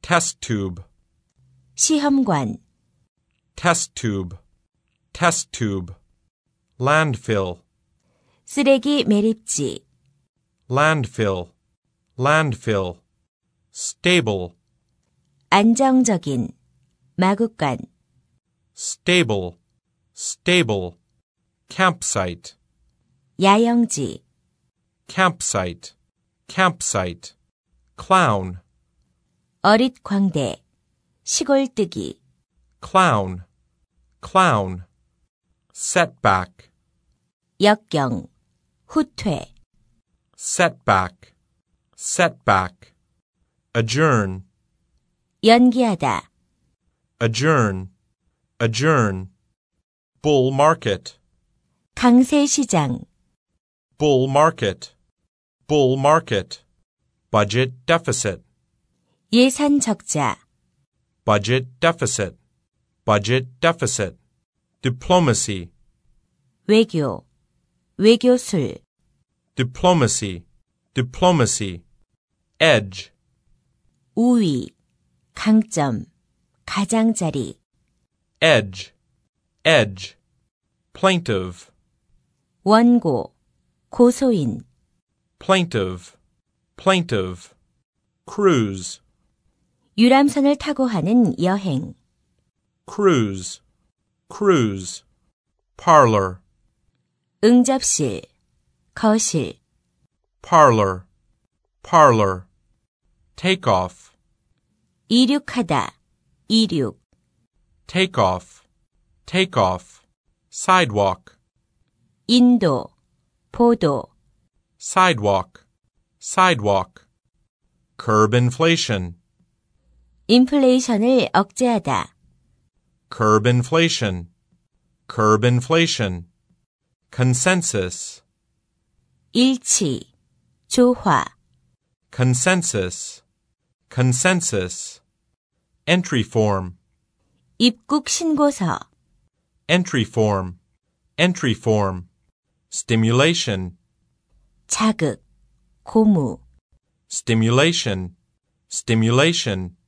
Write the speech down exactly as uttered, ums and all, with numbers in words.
test tube, 시험관, test tube, test tube, landfill, 쓰레기 매립지, landfill, landfill, stable, 안정적인, 마구간, stable, stable, campsite, 야영지, campsite, campsite, clown, 어릿광대, 시골뜨기, clown, clown, setback, 역경, 후퇴, setback, setback, adjourn, 연기하다, adjourn, adjourn, bull market, 강세시장, bull market, bull market, budget deficit, 예산 적자, budget deficit, budget deficit, diplomacy, 외교, 외교술, diplomacy, diplomacy, edge, 우위, 강점, 가장자리, edge, edge, plaintive, 원고, 고소인, plaintive, plaintive, cruise, 유람선을 타고 하는 여행, cruise, cruise, parlor, 응접실, 거실, parlor, parlor, take off, 이륙하다, 이륙, take off, take off, sidewalk, 인도, 보도, sidewalk, sidewalk, curb inflation, 인플레이션을 억제하다, curb inflation, curb inflation, consensus, 일치, 조화, consensus, consensus, entry form, 입국 신고서, entry form, entry form, stimulation, 자극, 고무, stimulation, stimulation,